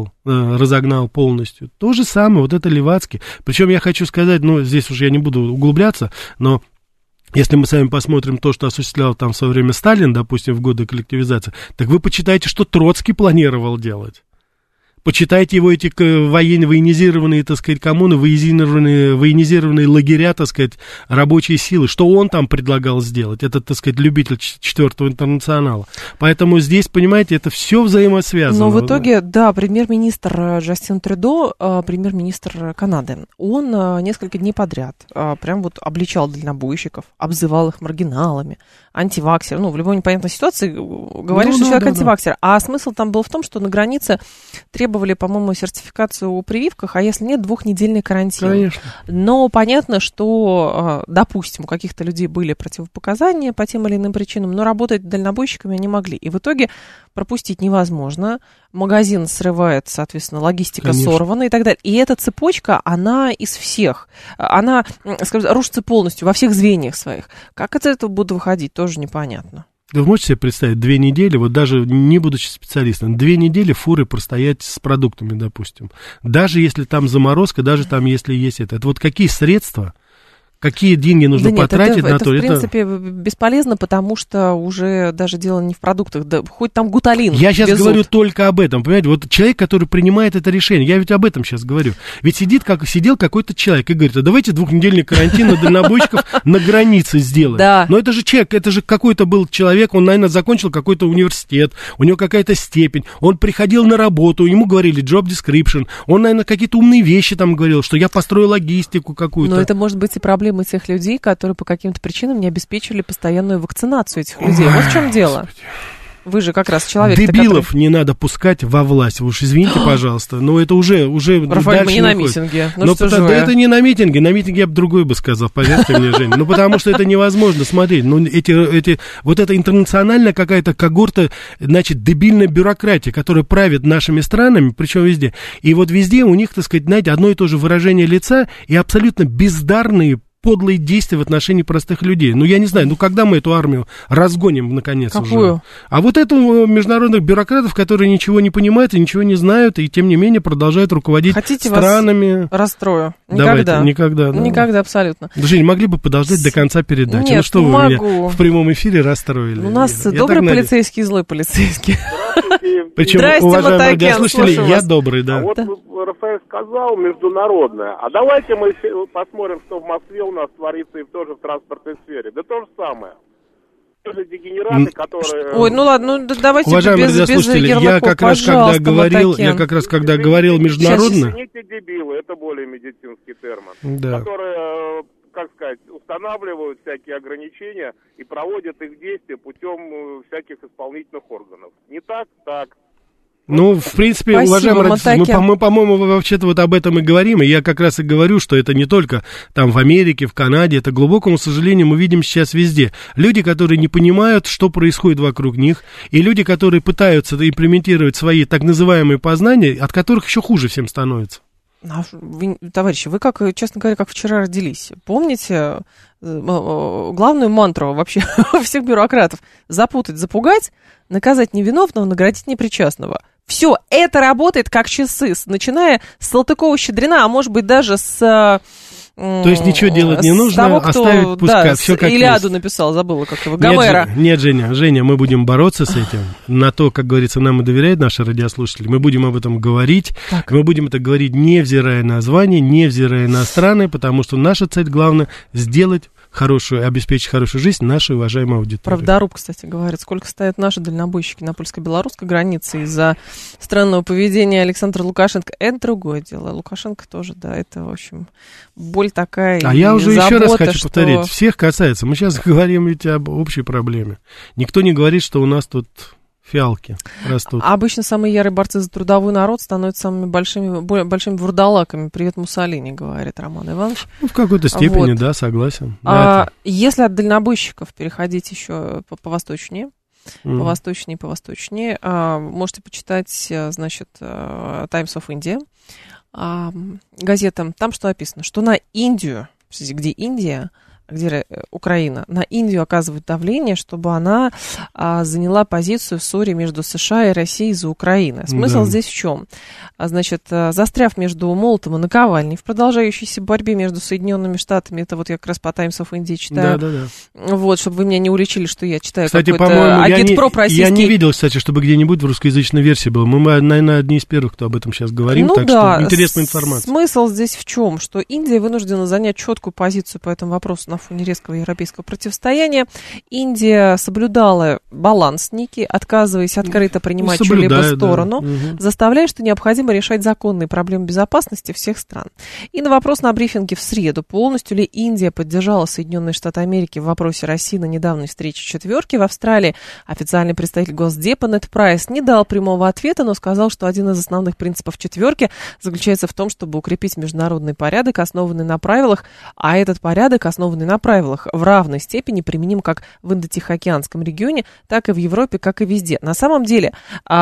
разогнал полностью? То же самое, вот это левацкий. Причем я хочу сказать, ну, здесь уже я не буду углубляться, но... Если мы с вами посмотрим то, что осуществлял там в свое время Сталин, допустим, в годы коллективизации, так вы почитайте, что Троцкий планировал делать. Почитайте его эти военизированные, так сказать, коммуны, военизированные лагеря, так сказать, рабочие силы. Что он там предлагал сделать? Это, так сказать, любитель 4-го интернационала. Поэтому здесь, понимаете, это все взаимосвязано. Но в итоге, да, премьер-министр Джастин Трюдо, премьер-министр Канады, он несколько дней подряд прям вот обличал дальнобойщиков, обзывал их маргиналами, антиваксер. Ну, в любой непонятной ситуации говоришь, что человек антиваксер. А смысл там был в том, что на границе требовали, по-моему, сертификацию о прививках, а если нет, 2-недельный карантин. Конечно. Но понятно, что, допустим, у каких-то людей были противопоказания по тем или иным причинам, но работать дальнобойщиками они могли. И в итоге пропустить невозможно. Магазин срывает, соответственно, логистика сорвана и так далее. И эта цепочка, она из всех. Она, скажем, рушится полностью во всех звеньях своих. Как из этого будут выходить, тоже непонятно. Вы можете себе представить, 2 недели, вот даже не будучи специалистом, 2 недели фуры простоять с продуктами, допустим. Даже если там заморозка, даже там если есть это. Это вот какие средства, какие деньги нужно потратить на то? Это, в принципе, бесполезно, потому что уже даже дело не в продуктах, да хоть там гуталин. Я сейчас говорю только об этом, понимаете? Вот человек, который принимает это решение, я ведь об этом сейчас говорю. Ведь сидел какой-то человек и говорит, а давайте 2-недельный карантин на дальнобойщиков на границе сделаем. Да. Но это же человек, это же какой-то был человек, он, наверное, закончил какой-то университет, у него какая-то степень, он приходил на работу, ему говорили job description, он, наверное, какие-то умные вещи там говорил, что я построю логистику какую-то. Но это может быть и проблема тех людей, которые по каким-то причинам не обеспечили постоянную вакцинацию этих людей. Вот в чем дело. Вы же как раз человек... Дебилов не надо пускать во власть. Вы уж извините, пожалуйста. Но это уже Рафаэль, мы не на митинге. Ну, да это не на митинге. На митинге я бы другой бы сказал, поверьте мне, Жень. Ну, потому что это невозможно смотреть. Ну, вот эта интернациональная какая-то когорта, значит, дебильная бюрократия, которая правит нашими странами, причем везде. И вот везде у них, так сказать, знаете, одно и то же выражение лица и абсолютно бездарные подлые действия в отношении простых людей. Ну, я не знаю, когда мы эту армию разгоним, наконец, Какую? уже? А вот эту международных бюрократов, которые ничего не понимают и ничего не знают, и, тем не менее, продолжают руководить странами. Вас расстрою? Никогда. Никогда, да. Никогда, абсолютно. Жень, могли бы подождать до конца передачи? Нет, что вы меня в прямом эфире расстроили? У нас добрый полицейский и злой полицейский. Причем, уважаемые радиослушатели, я добрый, да. А вот Рафаэль сказал международное. А давайте мы посмотрим, что в Москве у нас творится и тоже в транспортной сфере. Да то же самое. Тоже дегенераты, которые... Ой, ну ладно, давайте уважаемые без радиослушатели, я как раз когда говорил международное... Извините, дебилы, это более медицинский термин. Да. Которые, как сказать, устанавливают всякие ограничения и проводят их действия путем всяких исполнительных органов. Не так? Так. Ну, в принципе, спасибо, уважаемые родители, мы, по-моему, вообще-то вот об этом и говорим, и я как раз и говорю, что это не только там в Америке, в Канаде, это, к глубокому сожалению, мы видим сейчас везде. Люди, которые не понимают, что происходит вокруг них, и люди, которые пытаются имплементировать свои так называемые познания, от которых еще хуже всем становится. Товарищи, вы, как, честно говоря, как вчера родились. Помните главную мантру вообще всех бюрократов? Запутать, запугать, наказать невиновного, наградить непричастного. Все, это работает как часы, начиная с Салтыкова-Щедрина, а может быть даже с... То есть ничего делать не нужно, того, кто, оставить пускай, все как Илиаду есть. Написал, забыла как-то, Гомера. Нет, Женя, мы будем бороться с этим. На то, как говорится, нам и доверяют наши радиослушатели. Мы будем об этом говорить. Так. Мы будем это говорить, невзирая на звание, невзирая на страны, потому что наша цель главная сделать хорошую, обеспечить хорошую жизнь нашей уважаемой аудитории. Правдоруб, кстати, говорит, сколько стоят наши дальнобойщики на польско-белорусской границе из-за странного поведения Александра Лукашенко. Это другое дело. Лукашенко тоже, да, это, в общем, боль такая. А я уже еще раз хочу повторить, всех касается. Мы сейчас говорим ведь об общей проблеме. Никто не говорит, что у нас тут фиалки растут. А обычно самые ярые борцы за трудовой народ становятся самыми большими вурдалаками. Привет, Муссолини, говорит Роман Иванович. Ну, в какой-то степени, да, согласен. Если от дальнобойщиков переходить еще повосточнее, повосточнее, можете почитать, значит, Times of India, газета, там что описано, что на Индию, где Индия, где Украина, на Индию оказывают давление, чтобы она заняла позицию в ссоре между США и Россией за Украину. Смысл здесь в чем? Значит, застряв между молотом и наковальней в продолжающейся борьбе между Соединенными Штатами, это вот я как раз по Times of India читаю, вот, чтобы вы меня не уличили, что я читаю, кстати, какой-то агитпроп российский. Я не видел, кстати, чтобы где-нибудь в русскоязычной версии было. Мы, наверное, одни из первых, кто об этом сейчас говорим, ну так да, что интересная информация. Смысл здесь в чем? Что Индия вынуждена занять четкую позицию по этому вопросу на фоне резкого европейского противостояния. Индия соблюдала баланс некий, отказываясь открыто принимать чью-либо сторону, заставляя, что необходимо решать законные проблемы безопасности всех стран. И на вопрос на брифинге в среду, полностью ли Индия поддержала Соединенные Штаты Америки в вопросе России на недавней встрече четверки в Австралии, официальный представитель Госдепа Нед Прайс не дал прямого ответа, но сказал, что один из основных принципов четверки заключается в том, чтобы укрепить международный порядок, основанный на правилах, а этот порядок, основанный на правилах, в равной степени применим как в Индо-Тихоокеанском регионе, так и в Европе, как и везде. На самом деле,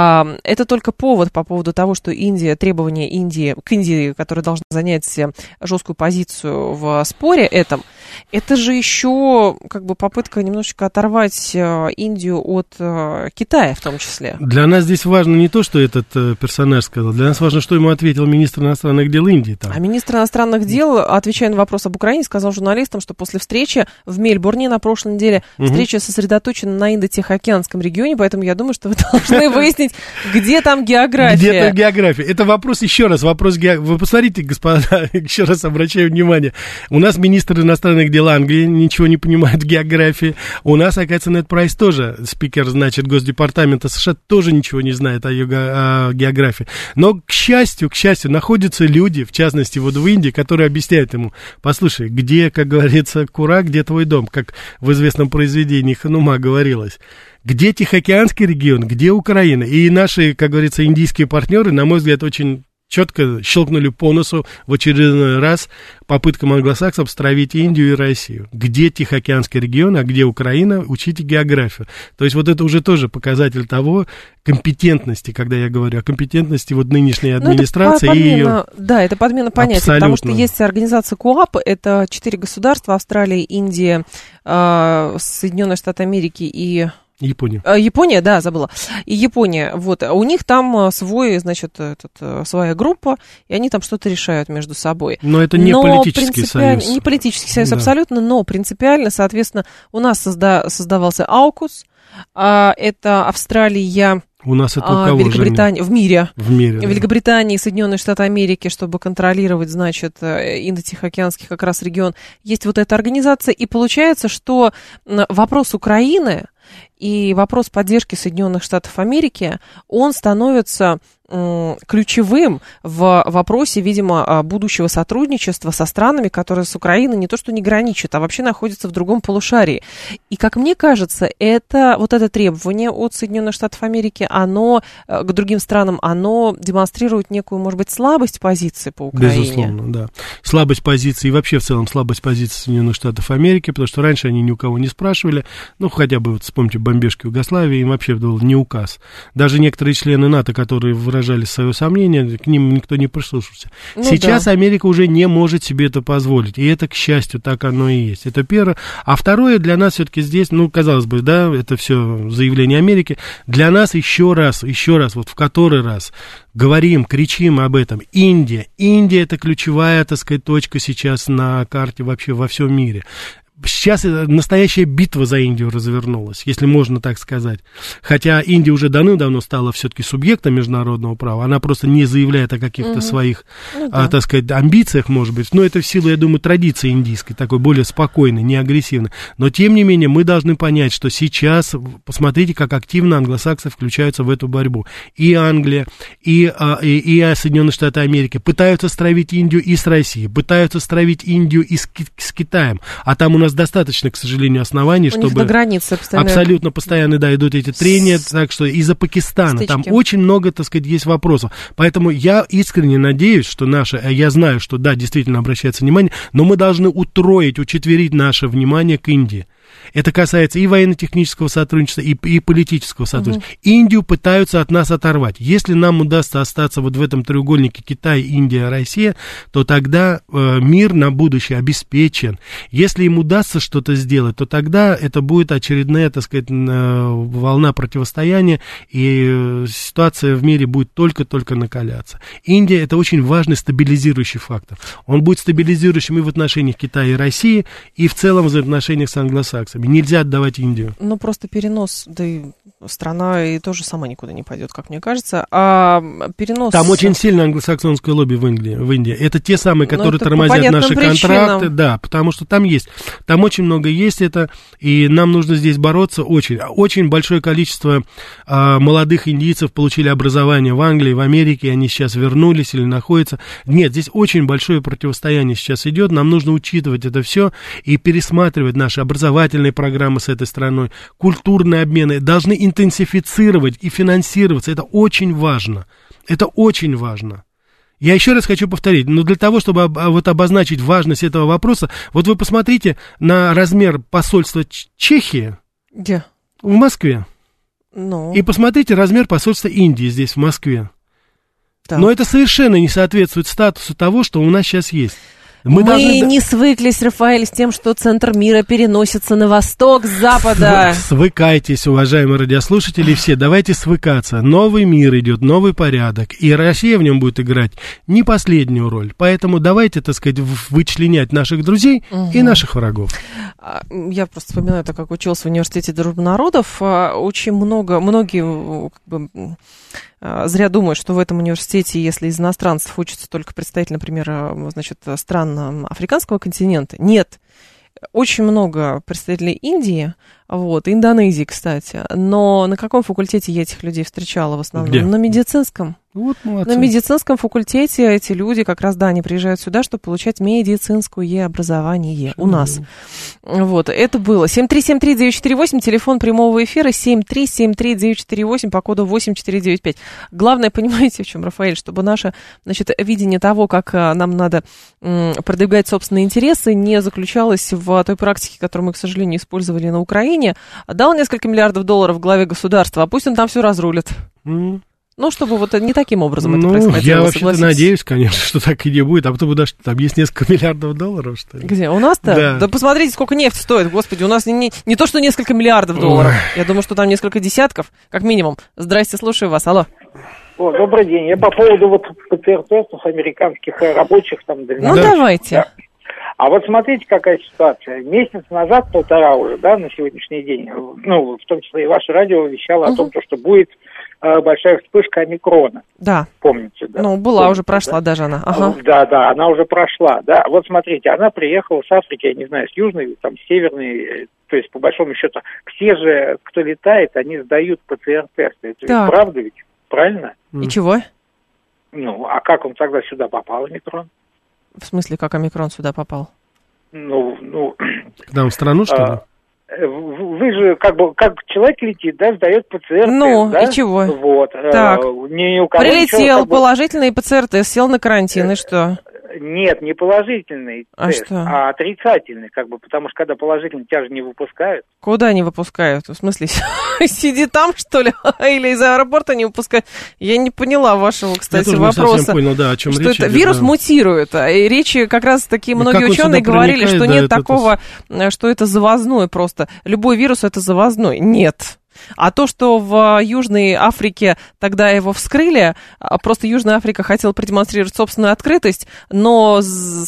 это только повод по поводу того, что требования Индии, к Индии, которая должна занять жесткую позицию в споре этом, это же еще как бы попытка немножечко оторвать Индию от Китая в том числе. Для нас здесь важно не то, что этот персонаж сказал, для нас важно, что ему ответил министр иностранных дел Индии. Там. А министр иностранных дел, отвечая на вопрос об Украине, сказал журналистам, что после встречи в Мельбурне на прошлой неделе встреча сосредоточена на Индо-Тихоокеанском регионе, поэтому я думаю, что вы должны выяснить, где там география. Где там география? Это вопрос, еще раз, Вы посмотрите, господа, еще раз обращаю внимание, у нас министр иностранных дел Англии ничего не понимает в географии, у нас, оказывается, Нед Прайс тоже, спикер, значит, Госдепартамента США, тоже ничего не знает о географии. Но, к счастью, находятся люди, в частности, вот в Индии, которые объясняют ему, послушай, где, как говорится, Кура, где твой дом, как в известном произведении Ханума говорилось. Где Тихоокеанский регион, где Украина? И наши, как говорится, индийские партнеры, на мой взгляд, очень четко щелкнули по носу в очередной раз попыткам англосаксов стравить Индию и Россию. Где Тихоокеанский регион, а где Украина, учите географию. То есть вот это уже тоже показатель того, компетентности, когда я говорю о компетентности вот нынешней администрации и ее... Да, это подмена понятий, потому что есть организация КОАП, это 4 государства, Австралия, Индия, Соединенные Штаты Америки и... Япония, да, забыла. И Япония, вот, у них там своя группа, и они там что-то решают между собой. Но это не политический союз. Не политический союз, да. Абсолютно, но принципиально, соответственно, у нас создавался AUKUS, это Австралия... У нас это у кого Великобритания, в мире. В мире, да. Великобритания и Соединенные Штаты Америки, чтобы контролировать, значит, Индо-Тихоокеанский как раз регион. Есть вот эта организация, и получается, что вопрос Украины и вопрос поддержки Соединенных Штатов Америки, он становится ключевым в вопросе, видимо, будущего сотрудничества со странами, которые с Украиной не то что не граничат, а вообще находятся в другом полушарии. И, как мне кажется, это требование от Соединенных Штатов Америки, оно к другим странам, оно демонстрирует некую, может быть, слабость позиции по Украине. Безусловно, да. Слабость позиции и вообще в целом слабость позиции Соединенных Штатов Америки, потому что раньше они ни у кого не спрашивали, хотя бы, вспомните, бомбежки Югославии, им вообще был не указ. Даже некоторые члены НАТО, которые выражали свое сомнение, к ним никто не прислушался. Сейчас да. Америка уже не может себе это позволить, и это, к счастью, так оно и есть. Это первое. А второе, для нас все-таки здесь, казалось бы, да, это все заявление Америки, для нас еще раз, вот в который раз говорим, кричим об этом. Индия это ключевая, так сказать, точка сейчас на карте вообще во всем мире. Сейчас настоящая битва за Индию развернулась, если можно так сказать. Хотя Индия уже давно стала все-таки субъектом международного права, она просто не заявляет о каких-то своих, так сказать, амбициях, может быть. Но это в силу, я думаю, традиции индийской, такой более спокойной, не агрессивной. Но, тем не менее, мы должны понять, что сейчас, посмотрите, как активно англосаксы включаются в эту борьбу. И Англия, и Соединенные Штаты Америки пытаются стравить Индию и с Россией, пытаются стравить Индию и с Китаем. А там у нас достаточно, к сожалению, оснований, чтобы... на границе абсолютно постоянно, да, идут эти трения, так что из-за Пакистана там очень много, так сказать, есть вопросов. Поэтому я искренне надеюсь, что я знаю, что, да, действительно обращается внимание, но мы должны учетверить наше внимание к Индии. Это касается и военно-технического сотрудничества, и политического сотрудничества. Индию пытаются от нас оторвать. Если нам удастся остаться вот в этом треугольнике Китай, Индия, Россия, то тогда мир на будущее обеспечен. Если им удастся что-то сделать, то тогда это будет очередная, так сказать, волна противостояния, и ситуация в мире будет только-только накаляться. Индия — это очень важный стабилизирующий фактор. Он будет стабилизирующим и в отношениях Китая и России, и в целом в взаимоотношениях с англосаксами. Нельзя отдавать Индию. Просто перенос, да и страна и тоже сама никуда не пойдет, как мне кажется. А перенос... Там очень сильно англосаксонское лобби в Индии. Это те самые, которые тормозят наши контракты. Да, потому что там очень много есть это, и нам нужно здесь бороться очень. Очень большое количество молодых индийцев получили образование в Англии, в Америке, они сейчас вернулись или находятся. Нет, здесь очень большое противостояние сейчас идет, нам нужно учитывать это все и пересматривать наши образовательные программы с этой страной, культурные обмены должны интенсифицировать и финансироваться. Это очень важно. Это очень важно. Я еще раз хочу повторить, но для того, чтобы обозначить важность этого вопроса, вот вы посмотрите на размер посольства Чехии. Где? В Москве. И посмотрите размер посольства Индии здесь, в Москве. Так. Но это совершенно не соответствует статусу того, что у нас сейчас есть. Мы не свыклись, Рафаэль, с тем, что центр мира переносится на восток с запада. Свыкайтесь, уважаемые радиослушатели, все, давайте свыкаться. Новый мир идет, новый порядок, и Россия в нем будет играть не последнюю роль. Поэтому давайте, так сказать, вычленять наших друзей и наших врагов. Я просто вспоминаю, так как училась в университете дружбы народов, очень многие зря думают, что в этом университете, если из иностранцев учатся только представители, например, стран африканского континента. Нет. Очень много представителей Индии, Индонезии, кстати. Но на каком факультете я этих людей встречала в основном? Где? На медицинском. Вот молодцы. На медицинском факультете эти люди как раз, да, они приезжают сюда, чтобы получать медицинское образование у нас. Вот, это было. 7373948, телефон прямого эфира, 7373948, по коду 8495. Главное, понимаете, в чем, Рафаэль, чтобы наше, значит, видение того, как нам надо продвигать собственные интересы, не заключалось в той практике, которую мы, к сожалению, использовали на Украине. Дал несколько миллиардов долларов главе государства, а пусть он там все разрулит. Ну, чтобы вот не таким образом это происходило. Я вообще-то надеюсь, конечно, что так и не будет. А потом даже там есть несколько миллиардов долларов, что ли. Где? У нас-то? Да посмотрите, сколько нефть стоит. Господи, у нас не то, что несколько миллиардов долларов. Я думаю, что там несколько десятков, как минимум. Здрасте, слушаю вас. Алло. Добрый день. Я по поводу вот ПЦР-тестов американских рабочих там. Ну, давайте. Да. А вот смотрите, какая ситуация. Месяц назад, полтора уже, да, на сегодняшний день, ну, в том числе и ваше радио вещало о том, что будет большая вспышка омикрона. Да. Помните, да? Ну, была, уже прошла, да? Даже она. Ага. Да, она уже прошла, да. Вот смотрите, она приехала с Африки, я не знаю, с южной, там, с северной, то есть, по большому счету, все же, кто летает, они сдают ПЦР-тесты. Это ведь правда ведь? Правильно? И чего? Ну, а как он тогда сюда попал, омикрон? В смысле, как омикрон сюда попал? Ну... К нам в страну, что ли? Вы же как человек летит, да, сдает ПЦР-тест, ну, да? и чего? Вот. Так, прилетел, положительный ПЦР-тест, сел на карантин, и что? Нет, не положительный тест, что? А отрицательный, потому что когда положительный, тебя же не выпускают. Куда не выпускают? В смысле, сиди там, что ли? Или из аэропорта не выпускают? Я не поняла вашего, кстати, вопроса. Я тоже не понял, да, о чем речь идет. Вирус мутирует, и речи как раз-таки многие ученые говорили, что нет такого, что это завозной просто. Любой вирус это завозной. Нет. А то, что в Южной Африке тогда его вскрыли, просто Южная Африка хотела продемонстрировать собственную открытость, но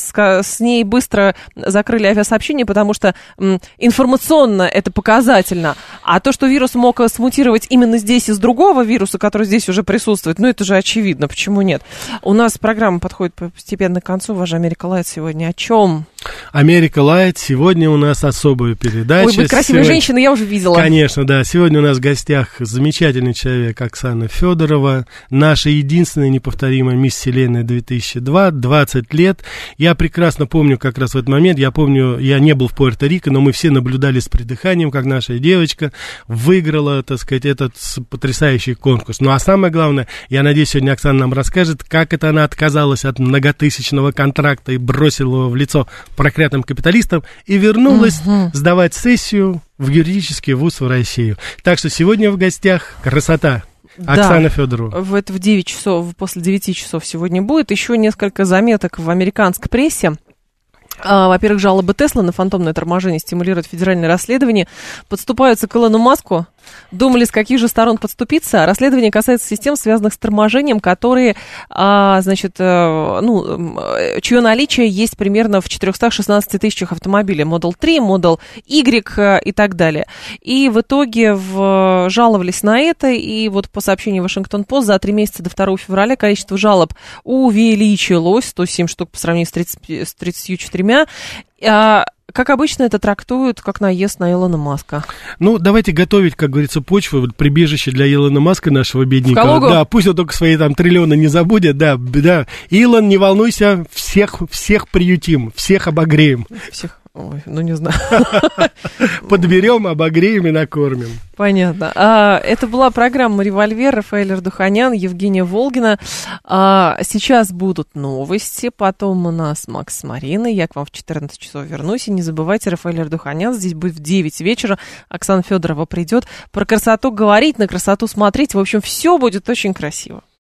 с ней быстро закрыли авиасообщение, потому что информационно это показательно. А то, что вирус мог смутировать именно здесь из другого вируса, который здесь уже присутствует, ну это же очевидно, почему нет? У нас программа подходит постепенно к концу. Ваша Америка Лайт сегодня о чем? Америка Лайт. Сегодня у нас особая передача. Ой, быть красивой женщиной я уже видела. Конечно, да. Сегодня у нас в гостях замечательный человек Оксана Федорова, наша единственная неповторимая мисс Вселенная 2002, 20 лет. Я прекрасно помню как раз в этот момент, я не был в Пуэрто-Рико, но мы все наблюдали с придыханием, как наша девочка выиграла, так сказать, этот потрясающий конкурс. Ну а самое главное, я надеюсь, сегодня Оксана нам расскажет, как это она отказалась от многотысячного контракта и бросила его в лицо проклятым капиталистам и вернулась сдавать сессию в юридический вуз в Россию. Так что сегодня в гостях красота. Оксана Федорова. Это в 9 часов, после 9 часов сегодня будет. Еще несколько заметок в американской прессе. Во-первых, жалобы Тесла на фантомное торможение стимулируют федеральное расследование. Подступаются к Илону Маску. Думали, с каких же сторон подступиться. Расследование касается систем, связанных с торможением, которые, чье наличие есть примерно в 416 тысячах автомобилей. Model 3, Model Y и так далее. И в итоге жаловались на это. И вот по сообщению Washington Post за 3 месяца до 2 февраля количество жалоб увеличилось. 107 штук по сравнению с 34. Как обычно, это трактуют как наезд на Илона Маска. Ну, давайте готовить, как говорится, почву, прибежище для Илона Маска, нашего бедненького. Да, пусть он только свои там триллионы не забудет, да. Илон, не волнуйся, всех приютим, всех обогреем. Ой, ну не знаю. Подберем, обогреем и накормим. Понятно. Это была программа «Револьвер». Рафаэль Ардуханян, Евгения Волгина. Сейчас будут новости, потом у нас Макс с Мариной. Я к вам в 14 часов вернусь. И не забывайте, Рафаэль Ардуханян здесь будет в 9 вечера. Оксана Федорова придет про красоту говорить, на красоту смотреть. В общем, все будет очень красиво.